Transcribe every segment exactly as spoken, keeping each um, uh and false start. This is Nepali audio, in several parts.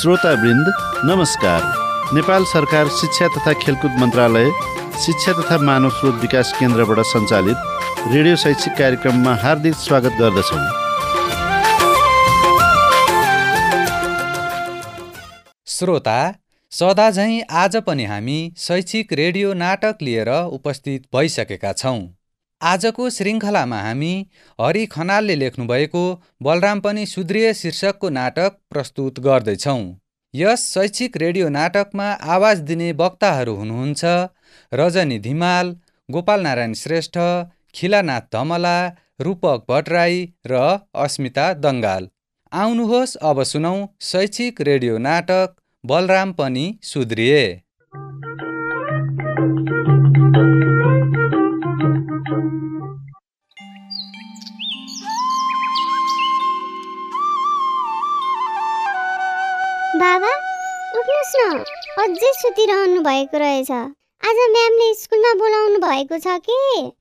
श्रोतावृन्द नमस्कार। नेपाल सरकार शिक्षा तथा खेलकुद मन्त्रालय शिक्षा तथा मानव स्रोत विकास केन्द्रबाट सञ्चालित रेडियो शैक्षिक कार्यक्रममा हार्दिक स्वागत गर्दछौँ। श्रोता, सदाझैँ आज पनि हामी शैक्षिक रेडियो नाटक लिएर उपस्थित भइसकेका छौँ। आजको श्रृङ्खलामा हामी हरि खनालले लेख्नुभएको बलराम पनि सुध्रिए शीर्षकको नाटक प्रस्तुत गर्दैछौँ। यस शैक्षिक रेडियो नाटकमा आवाज दिने वक्ताहरू हुनुहुन्छ रजनी धिमाल, गोपाल नारायण श्रेष्ठ, खिलानाथ धमला, रूपक भट्टराई र अस्मिता दङ्गाल। आउनुहोस् अब सुनौँ शैक्षिक रेडियो नाटक बलराम पनि सुध्रिए। बाबा, उठ्नुहोस् न, अझै सुतिरहनु भएको रहेछ। आज म्यामले स्कुलमा बोलाउनु भएको छ के?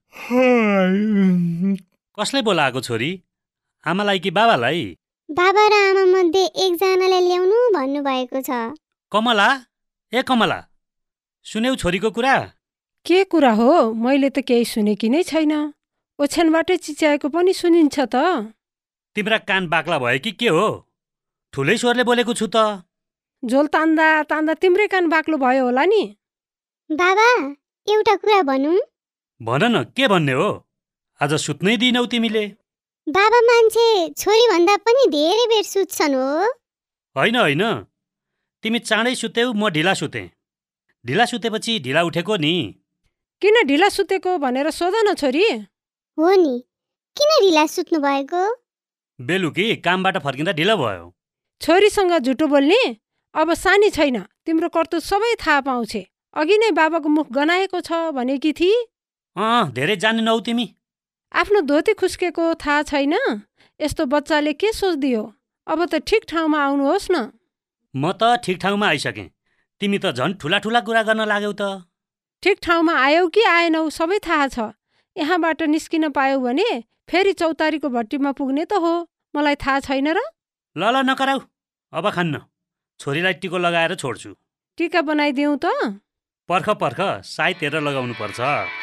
कसले बोलाएको छोरी? आमालाई कि बाबालाई? बाबा र आमा मध्ये एकजनाले ल्याउनु भन्नुभएको छ। कमला, ए कमला, सुन्यौ छोरीको कुरा? के कुरा हो? मैले त केही सुनेकी नै छैन। ओछ्यानबाटै चिच्याएको पनि सुनिन्छ त। तिम्रा कान बाक्ला भयो कि के हो? ठुलै स्वरले बोलेको छु त। झोल तान्दा तान्दा तिम्रै कान बाक्लो भयो होला नि। बाबा, एउटा कुरा भनौँ? भन न, के भन्ने हो? आज सुत्नै दिनौ तिमीले? बाबा मान्छे छोरी भन्दा पनि धेरै बेर सुत्छन् हो। होइन होइन, तिमी चाँडै सुत्यौ, म ढिला सुतेँ। ढिला सुतेपछि ढिला उठेको नि। किन ढिला सुतेको भनेर सोध न छोरी। हो नि, किन ढिला सुत्नु भएको? बेलुकी कामबाट फर्किँदा ढिलो भयो। छोरीसँग झुटो बोल्ने? अब सानी छैन, तिम्रो कर्तुत सबै थाहा पाउँछे। अघि नै बाबाको मुख गनाएको छ भनेकी थिए। अँ, धेरै जान्दैनौ तिमी। आफ्नो धोती खुस्केको थाहा छैन? यस्तो बच्चाले के सोच्दियो? अब त ठिक ठाउँमा आउनुहोस् न। म त ठिक ठाउँमा आइसकेँ। तिमी त झन् ठुला ठुला कुरा गर्न लाग्यौ त। ठिक ठाउँमा आयौ कि आएनौ सबै थाहा छ। यहाँबाट निस्किन पायौ भने फेरि चौतारीको भट्टीमा पुग्ने त हो। मलाई थाहा छैन र? ल ल नकराउ, अब खान्न। छोरीलाई टिको लगाएर छोड्छु। टिका बनाइदिउँ त? पर्ख पर्ख, सायद हेरेर लगाउनु पर्छ।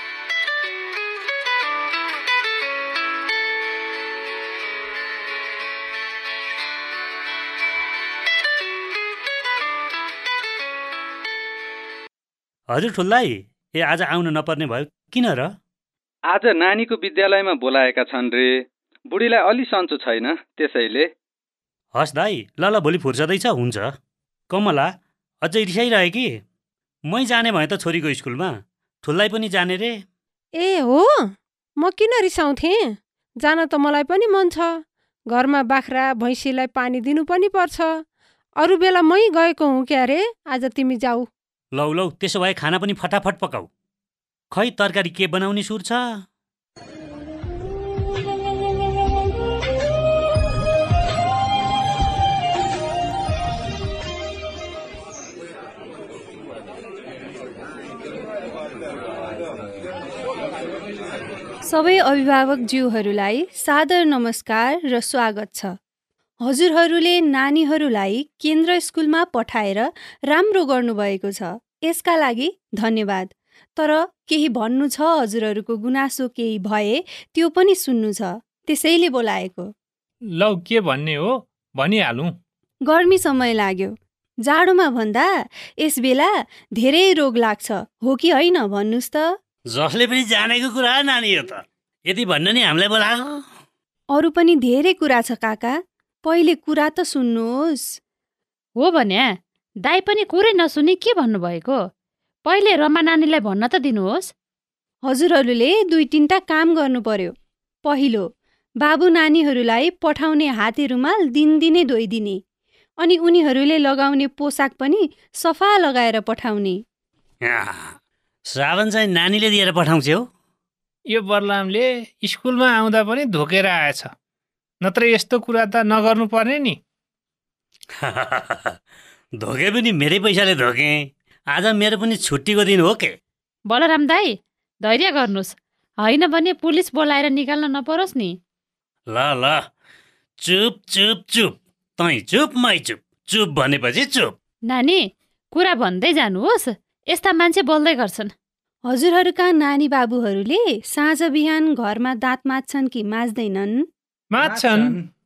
हजुर ठुल्लाई, ए आज आउनु नपर्ने भयो, किन र? आज नानीको विद्यालयमा बोलाएका छन् रे। बुढीलाई अलि सन्चो छैन, त्यसैले। हस् दाई, ल ल, भोलि फुर्सदै छ, हुन्छ। कमला, अझै रिसाइरहे कि? मै जाने भएँ त छोरीको स्कुलमा। ठुल्लाई पनि जाने रे। ए हो, म किन रिसाउँथेँ? जान त मलाई पनि मन छ। घरमा बाख्रा भैँसीलाई पानी दिनु पनि पर्छ। अरू बेला मै गएको हुँ क्या रे? आज तिमी जाऊ। लौ लौ, त्यसो भए खाना पनि फटाफट पकाऊ। खै तरकारी के बनाउने सुर छ? सबै अभिभावकज्यूहरूलाई सादर नमस्कार र स्वागत छ। हजुरहरूले नानीहरूलाई केन्द्र स्कुलमा पठाएर राम्रो गर्नुभएको छ, यसका लागि धन्यवाद। तर केही भन्नु छ, हजुरहरूको गुनासो केही भए त्यो पनि सुन्नु छ, त्यसैले बोलाएको। लौ, के भन्ने हो भनिहालौँ। गर्मी समय लाग्यो। जाडोमा भन्दा यस बेला धेरै रोग लाग्छ, हो कि होइन भन्नुहोस् त? जसले पनि जानेको कुरा नानी हो त। यति भन्न नि हामीलाई बोलाएको? अरू पनि धेरै कुरा छ काका, पहिले कुरा त सुन्नुहोस्। हो भन्या, दाइ पनि कुरै नसुनी के भन्नुभएको? पहिले रमा नानीलाई भन्न त दिनुहोस्। हजुरहरूले दुई तिनवटा काम गर्नु पर्यो। पहिलो, बाबु नानीहरूलाई पठाउने हाते रुमाल दिनदिनै धोइदिने, अनि उनीहरूले लगाउने पोसाक पनि सफा लगाएर पठाउने। साबन चाहिँ नानीले दिएर पठाउँछौ? यो बलरामले स्कुलमा आउँदा पनि धोकेर आएछ, नत्र यस्तो कुरा त नगर्नु पर्ने नि। धोके पनि मेरै पैसाले धोके। आज मेरो पनि छुट्टीको दिन हो के? बलराम दाई, धैर्य गर्नुहोस्, होइन भने पुलिस बोलाएर निकाल्न नपरोस् नि। ल ल, चुप चुप चुप, तै चुप मै चुप, चुप भनेपछि चुप। नानी, कुरा भन्दै जानुहोस्, यस्ता मान्छे बोल्दै गर्छन्। हजुरहरूका नानी बाबुहरूले साँझ बिहान घरमा दाँत माझ्छन् कि माझ्दैनन्? माझ्छन्।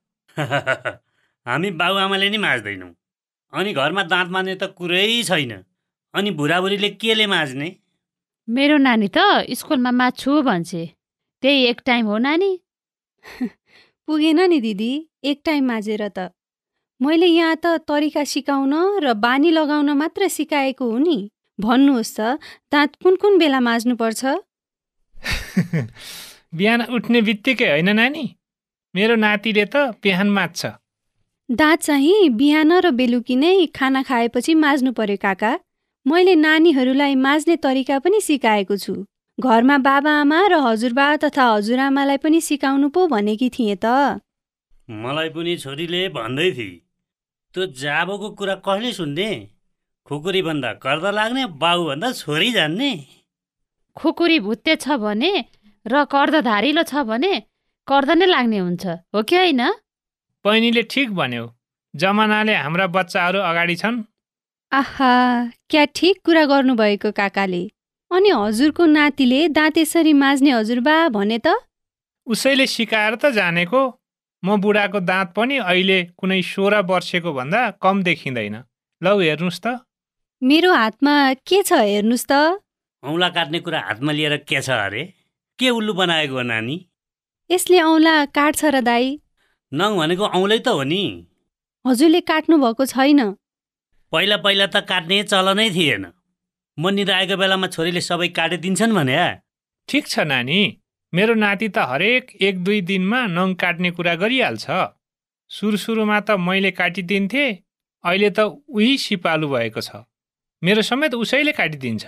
हामी बाबुआमाले नि माझ्दैनौँ। अनि घरमा दाँत माझ्ने त कुरै छैन। अनि बुढाबुढीले केले माझ्ने? मेरो नानी त स्कुलमा माछु भन्छे। त्यही एक टाइम हो नानी। पुगेन नि दिदी, एक टाइम माझेर त। मैले यहाँ त तरिका सिकाउन र बानी लगाउन मात्र सिकाएको हो नि। भन्नुहोस् त, दाँत कुन कुन बेला माझ्नुपर्छ? बिहान उठ्ने बित्तिकै होइन नानी? मेरो नातिले त बिहान माझ्छ। दाँत चाहिँ बिहान र बेलुकी नै खाना खाएपछि माझ्नु पर्यो काका। मैले नानीहरूलाई माझ्ने तरिका पनि सिकाएको छु। घरमा बाबाआमा र हजुरबा तथा हजुरआमालाई पनि सिकाउनु पो भनेकी थिएँ त। मलाई पनि छोरीले भन्दै थिए, त्यो जाबोको कुरा कहिले सुन्ने? खुकुरी भन्दा कर्द लाग्ने, बाउ भन्दा छोरी जान्ने। खुकुरी भुत्ते छ भने र कर्द धारिलो छ भने कर्द नै लाग्ने हुन्छ, हो कि होइन? बहिनीले ठिक भन्यो। जमानाले हाम्रा बच्चाहरू अगाडि छन्। आहा, क्या ठिक कुरा गर्नुभएको काकाले। अनि हजुरको नातिले दाँत यसरी माझ्ने हजुरबा भने त? उसैले सिकाएर त जानेको। म बुढाको दाँत पनि अहिले कुनै सोह्र वर्षको भन्दा कम देखिँदैन। लौ हेर्नुहोस् त। मेरो हातमा के छ हेर्नुहोस् त। औँला काट्ने कुरा हातमा लिएर के छ अरे? के उल्लु बनाएको हो नानी? यसले औँला काट्छ र दाई? नङ भनेको औँलै त हो नि। हजुरले काट्नु भएको छैन। पहिला पहिला त काट्ने चलनै थिएन। म निराएको बेलामा छोरीले सबै काटिदिन्छन् भने। ठिक छ नानी, मेरो नाति त हरेक एक दुई दिनमा नङ काट्ने कुरा गरिहाल्छ। सुरु सुरुमा त मैले काटिदिन्थेँ, अहिले त उही सिपालु भएको छ। मेरो समेत उसैले काटिदिन्छ।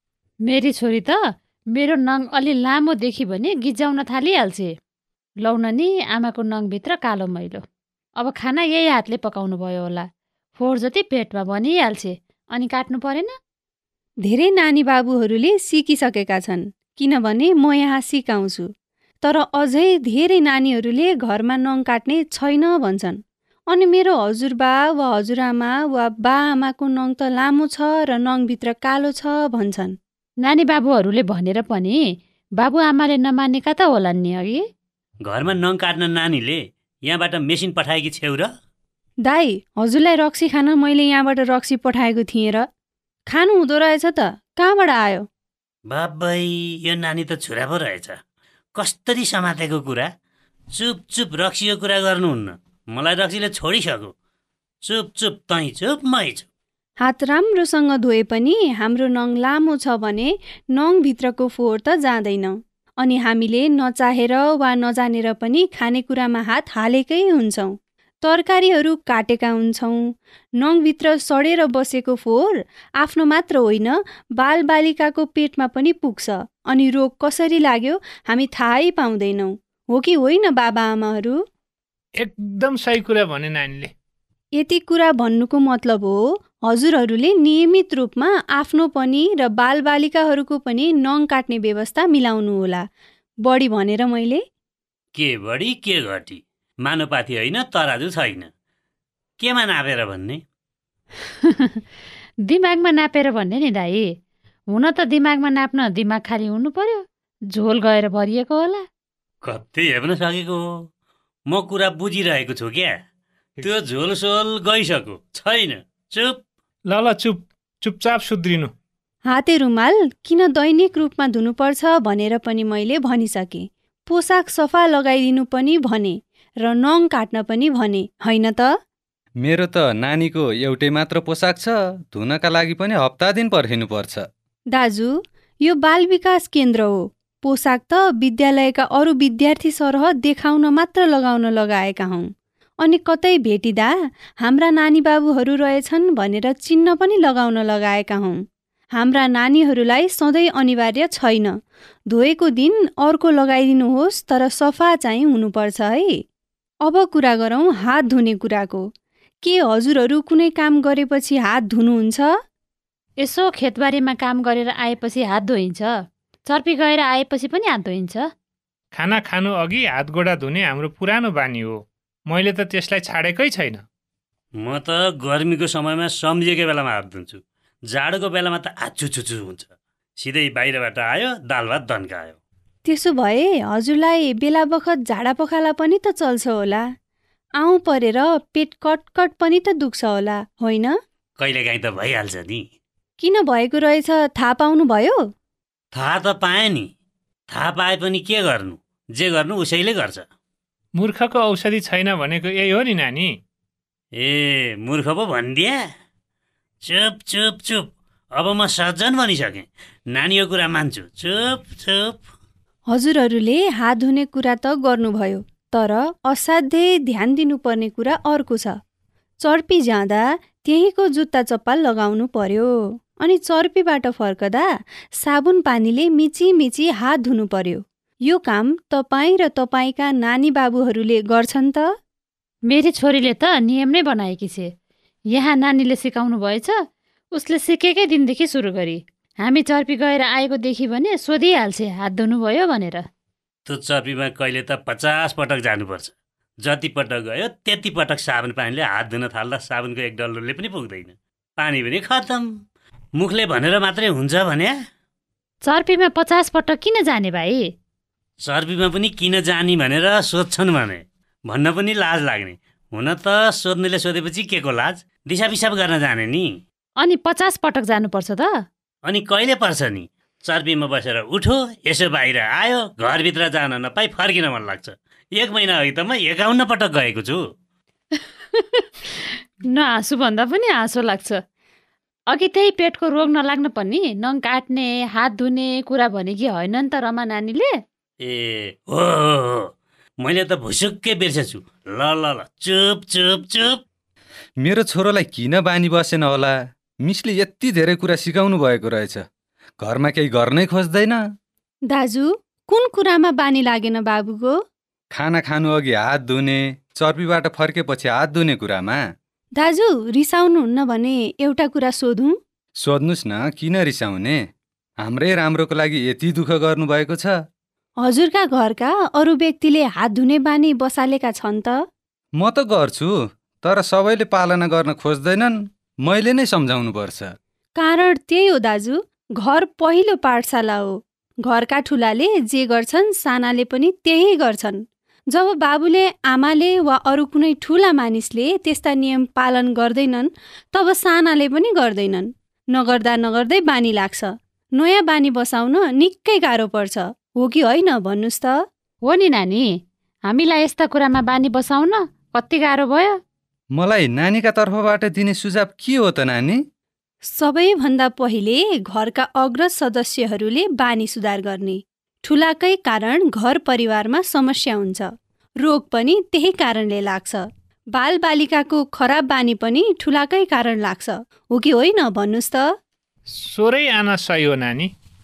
मेरी छोरी त मेरो नङ अलि लामो देखि भने गिज्जाउन थालिहाल्छे। लौन नि आमाको नङभित्र कालो मैलो। अब खाना यही हातले पकाउनु भयो होला। फोहोर जति पेटमा बनिहाल्छे, अनि काट्नु परेन। धेरै नानी बाबुहरूले सिकिसकेका छन्, किनभने म यहाँ सिकाउँछु। तर अझै धेरै नानीहरूले घरमा नङ काट्ने छैन भन्छन्। अनि मेरो हजुरबा वा हजुरआमा वा बा आमाको नङ त लामो छ र नङभित्र कालो छ भन्छन्। नानी बाबुहरूले भनेर पनि बाबुआमाले नमानेका त होलान् नि अघि। घरमा नङ काट्न नानीले यहाँबाट मेसिन पठाएकी छेउ र? दाई, हजुरलाई रक्सी खान मैले यहाँबाट रक्सी पठाएको थिएँ र। खानु हुँदो रहेछ त, कहाँबाट आयो? बाबै, यो नानी त छुरा पो रहेछ। कस्तरी समातेको कुरा। चुप चुप रक्सीको कुरा गर्नुहुन्न। मलाई रक्सीले छोडिसक्यो। चुप चुप, तै चुप, मै चुप। हात राम्रोसँग धोए पनि हाम्रो नङ लामो छ भने नङभित्रको फोहोर त जाँदैन। अनि हामीले नचाहेर वा नजानेर पनि खानेकुरामा हात हालेकै हुन्छौँ। तरकारीहरू काटेका हुन्छौँ। नङभित्र सडेर बसेको फोहोर आफ्नो मात्र होइन, बालबालिकाको पेटमा पनि पुग्छ। अनि रोग कसरी लाग्यो हामी थाहै पाउँदैनौँ। हो कि होइन बाबाआमाहरू? एकदम सही कुरा भने नानीले। यति कुरा भन्नुको मतलब हो हजुरहरूले नियमित रूपमा आफ्नो पनि र बालबालिकाहरूको पनि नङ काट्ने व्यवस्था मिलाउनु होला। बढी भनेर मैले? के बढी के घटी? मानुपाती होइन, तराजु छैन। केमा नापेर भन्ने? दिमागमा नापेर भन्ने नि दाई। हुन त दिमागमा नाप्न दिमाग खाली हुनु पर्यो। झोल गएर भरिएको होला। कति हेर्न सकेको हो। म कुरा बुझिरहेको छु क्या। त्यो झोल सोल गइसक्यो छैन। चुप। ल ल चुप, चुपचाप सुध्रिनु। हाते रुमाल किन दैनिक रूपमा धुनुपर्छ भनेर पनि मैले भनिसकेँ। पोसाक सफा लगाइदिनु पनि भने र नङ काट्न पनि भने, होइन त? मेरो त नानीको एउटै मात्र पोसाक छ, धुनका लागि पनि हप्ता दिन पर्खिनुपर्छ। दाजु, यो बाल विकास केन्द्र हो। पोसाक त विद्यालयका अरू विद्यार्थी सरह देखाउन मात्र लगाउन लगाएका हौँ। अनि कतै भेटिँदा हाम्रा नानी बाबुहरू रहेछन् भनेर चिन्ह पनि लगाउन लगाएका हौँ। हाम्रा नानीहरूलाई सधैँ अनिवार्य छैन। धोएको दिन अर्को लगाइदिनुहोस्, तर सफा चाहिँ हुनुपर्छ है। अब कुरा गरौँ हात धुने कुराको। के हजुरहरू कुनै काम गरेपछि हात धुनुहुन्छ? यसो खेतबारीमा काम गरेर आएपछि हात धोइन्छ। चर्पी गएर आएपछि पनि हात धोइन्छ। खाना खानु अघि हात गोडा धुने हाम्रो पुरानो बानी हो। मैले त त्यसलाई छाडेकै छैन। म त गर्मीको समयमा सम्झिएको बेलामा हात धुन्छु, जाडोको बेलामा त आचुचुचु हुन्छ। सिधै बाहिरबाट आयो, दाल भात दन्कायो। त्यसो भए हजुरलाई बेला बखत झाडा पखाला पनि त चल्छ होला, आउँ परेर पेट कटकट पनि त दुख्छ होला, होइन? कहिलेकाहीँ त भइहाल्छ नि। किन भएको रहेछ थाहा पाउनुभयो? थाहा त पाएँ नि। थाहा पाए पनि के गर्नु, जे गर्नु उसैले गर्छ। मूर्खको औषधि छैन भनेको यही हो नि नानी। ए मूर्ख पो भनिदिए? चुप चुप चुप, अब म सज्जन बनिसकेँ, नानीको कुरा मान्छु। चुप चुप। हजुरहरूले हात धुने कुरा त गर्नुभयो, तर असाध्यै ध्यान दिनुपर्ने कुरा अर्को छ। चर्पी जाँदा त्यहीँको जुत्ता चप्पल लगाउनु पर्यो, अनि चर्पीबाट फर्कदा साबुन पानीले मिची मिची हात धुनु पर्यो। यो काम तपाईँ र तपाईँका नानी बाबुहरूले गर्छन् त? मेरी छोरीले त नियम नै बनाएकी छे। यहाँ नानीले सिकाउनु भएछ, उसले सिकेकै दिनदेखि सुरु गरी। हामी चर्पी गएर आएको देखि भने सोधिहाल्छे हात धुनुभयो भनेर। त्यो चर्पीमा कहिले त पचास पटक जानुपर्छ। जति पटक गयो त्यति पटक साबुन पानीले हात धुन थाल्दा साबुनको एक डल्लोले पनि पुग्दैन, पानी पनि खतम। मुखले भनेर मात्रै हुन्छ भने? चर्पीमा पचास पटक किन जाने भाइ? चर्पीमा पनि किन जानी भनेर सोध्छन् भने भन्न पनि लाज लाग्ने। हुन त सोध्नेले सोधेपछि के को लाज, दिसा पिसाब गर्न जाने नि। अनि पचास पटक जानुपर्छ त? अनि कहिले पर्छ नि? चर्पीमा बसेर उठो, यसो बाहिर आयो, घरभित्र जान नपाई फर्किन मन लाग्छ। एक महिना अघि त म एकाउन्न पटक गएको छु। नहाँसु भन्दा पनि हाँसो लाग्छ। अघि त्यही पेटको रोग नलाग्न पनि नङ काट्ने हात धुने कुरा भने कि होइन नि त रमा नानीले? ए हो हो हो, मैले त भुसुक्कै बिर्सेछु। ल ल ल चुप चुप चुप। मेरो छोरोलाई किन बानी बसेन होला? मिसले यति धेरै कुरा सिकाउनु भएको रहेछ, घरमा केही गर्नै खोज्दैन। दाजु, कुन कुरामा बानी लागेन बाबुको? खाना खानु अघि हात धुने, चर्पीबाट फर्केपछि हात धुने कुरामा। दाजु, रिसाउनुहुन्न भने एउटा कुरा सोधौँ? सोध्नुस् न, किन रिसाउने? हाम्रै राम्रोको लागि यति दुःख गर्नुभएको छ। हजुरका घरका अरू व्यक्तिले हात धुने बानी बसालेका छन् त? म त गर्छु, तर सबैले पालना गर्न खोज्दैनन्। मैले नै सम्झाउनु पर्छ। कारण त्यही हो दाजु, घर पहिलो पाठशाला हो। घरका ठुलाले जे गर्छन् सानाले पनि त्यही गर्छन्। जब बाबुले आमाले वा अरू कुनै ठुला मानिसले त्यस्ता नियम पालन गर्दैनन्, तब सानाले पनि गर्दैनन्। नगर्दा नगर्दै बानी लाग्छ। नयाँ बानी बसाउन निकै गाह्रो पर्छ, हो कि होइन भन्नुहोस् त? हो नि नानी, हामीलाई यस्ता कुरामा बानी बसाउन कति गाह्रो भयो। मलाई नानीका तर्फबाट दिने सुझाव के हो त नानी? सबैभन्दा पहिले घरका अग्रज सदस्यहरूले बानी सुधार गर्ने। ठुलाकै कारण घर परिवारमा समस्या हुन्छ, रोग पनि त्यही कारणले लाग्छ। बालबालिकाको खराब बानी पनि ठुलाकै कारण लाग्छ, हो कि होइन भन्नुहोस् त? सोरै आना सही हो नानी।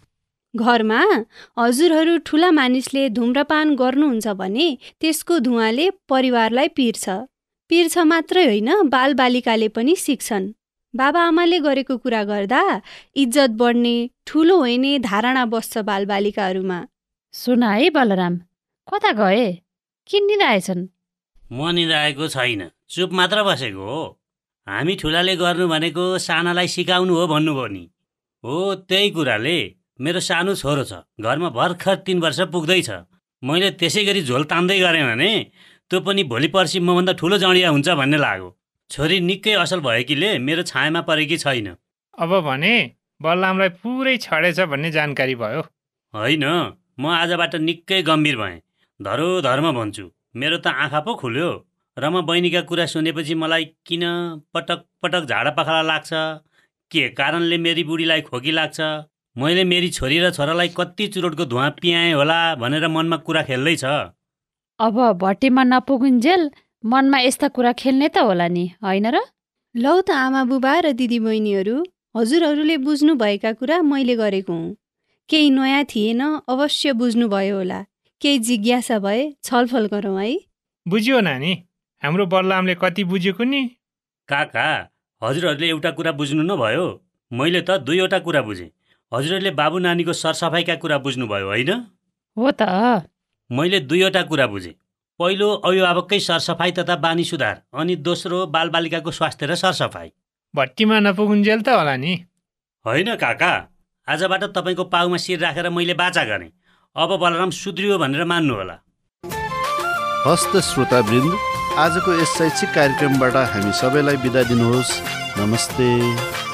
घरमा हजुरहरू ठुला मानिसले धुम्रपान गर्नुहुन्छ भने त्यसको धुवाँले परिवारलाई पिर्छ। पिर्छ मात्रै होइन, बालबालिकाले पनि सिक्छन्। बाबाआमाले गरेको कुरा गर्दा इज्जत बढ्ने, ठुलो होइने धारणा बस्छ बालबालिकाहरूमा। सुन है बलराम, कता गए? किन निदाएछन्? म निदाएको छैन, चुप मात्र बसेको हो। हामी ठुलाले गर्नु भनेको सानालाई सिकाउनु हो भन्नुभयो नि। हो, त्यही कुराले मेरो सानो छोरो छ, घरमा भर्खर तिन वर्ष पुग्दैछ। मैले त्यसै गरी झोल तान्दै गरेँ भने त्यो पनि भोलि पर्सि मभन्दा ठुलो जडिया हुन्छ भन्ने लाग्यो। छोरी निकै असल भएकीले मेरो छायामा परेकी छैन। अब भने बलरामलाई पुरै छडेछ भन्ने जानकारी भयो। होइन, म आजबाट निकै गम्भीर भएँ, धरो धर्म भन्छु। मेरो त आँखा पो खुल्यो। रमा बहिनीका कुरा सुनेपछि मलाई किन पटक पटक झाडा पखाला लाग्छ, के कारणले मेरी बुढीलाई खोकी लाग्छ, मैले मेरी छोरी र छोरालाई कति चुरोटको धुवाँ पियाएँ होला भनेर मनमा कुरा खेल्दैछ। अब भट्टीमा नपुगुन्जेल मनमा यस्ता कुरा खेल्ने त होला नि, होइन र? लौ त आमा बुबा र दिदी बहिनीहरू, हजुरहरूले बुझ्नुभएका कुरा मैले गरेको हुँ। केही नयाँ थिएन, अवश्य बुझ्नुभयो होला। केही जिज्ञासा भए छलफल गरौँ है। बुझ्यो नानी, हाम्रो बलरामले कति बुझेको नि? काका, हजुरहरूले एउटा कुरा बुझ्नु नभयो, मैले त दुईवटा कुरा बुझेँ। हजुरहरूले बाबु नानीको सरसफाइका कुरा बुझ्नुभयो होइन? हो त। मैले दुईवटा कुरा बुझेँ। पहिलो अभिभावककै सरसफाइ तथा बानी सुधार, अनि दोस्रो बालबालिकाको स्वास्थ्य र सरसफाइ। भट्टीमा नपुगुन्जेल त होला नि। होइन काका, आजबाट तपाईँको पाउमा शिर राखेर मैले बाचा गरेँ। अब बलराम सुध्रियो भनेर मान्नुहोला। हस्त श्रोतावृन्द, आजको यस शैक्षिक कार्यक्रमबाट हामी सबैलाई बिदा दिनुहोस्। नमस्ते।